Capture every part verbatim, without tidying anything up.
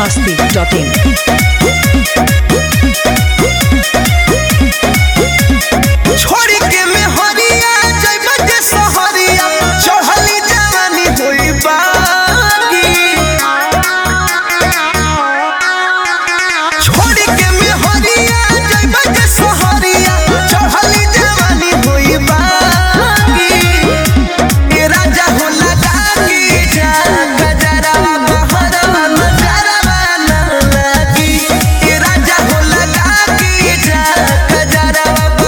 masti dot in छोड़ी के में हरिया जय बजे सहरिया चढ़ली जवानी होई बागी छोड़ी के में हरिया जय बजे सहरिया चढ़ली जवानी होई बागी ए राजा हो लगा के जा गजरा बहरवा नजरवा न लगी ए राजा हो लगा के जा गजरा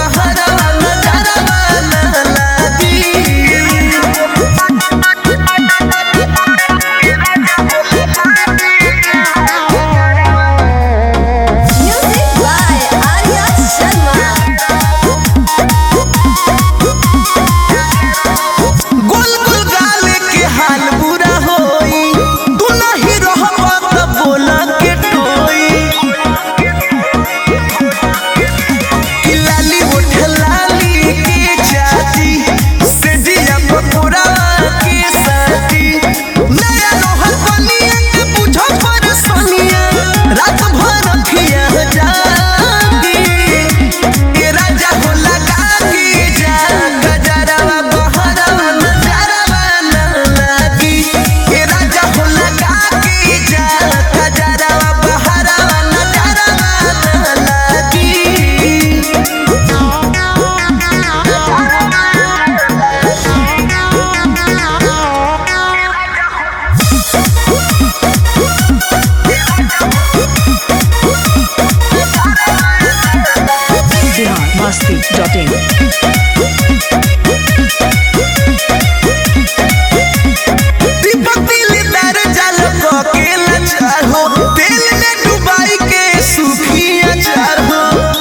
masti dot in दीपक दिलदार जल के लचार हो दिल में डुबाई के सुखी अचार हो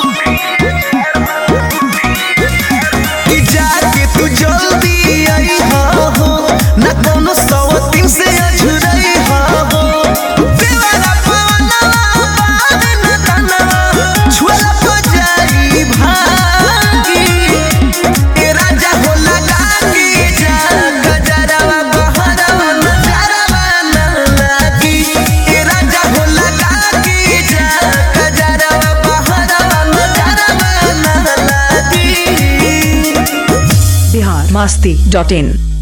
कि जाके तू जल्दी आई हो ना कोनो सवतीन से अझुरई हो देवारा पवनवा पावे न तनवा छुला को जाई भागी ए राजा हो लगा के जा गजरवा बहरवा नजरवा न लगी ए राजा हो लगा के जा गजरवा बहरवा नजरवा न लगी Bihar masti dot in